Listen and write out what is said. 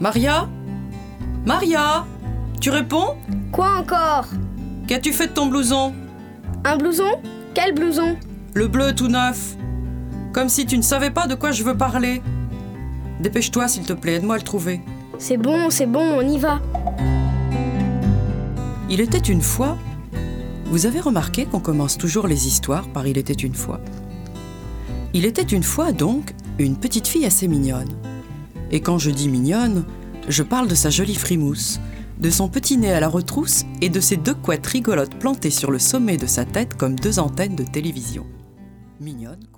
Maria ? Maria ? Tu réponds ? Quoi encore ? Qu'as-tu fait de ton blouson ? Un blouson ? Quel blouson ? Le bleu tout neuf. Comme si tu ne savais pas de quoi je veux parler. Dépêche-toi s'il te plaît, aide-moi à le trouver. C'est bon, on y va. Il était une fois. Vous avez remarqué qu'on commence toujours les histoires par « Il était une fois ». Il était une fois donc une petite fille assez mignonne. Et quand je dis mignonne, je parle de sa jolie frimousse, de son petit nez à la retrousse et de ses 2 couettes rigolotes plantées sur le sommet de sa tête comme 2 antennes de télévision. Mignonne,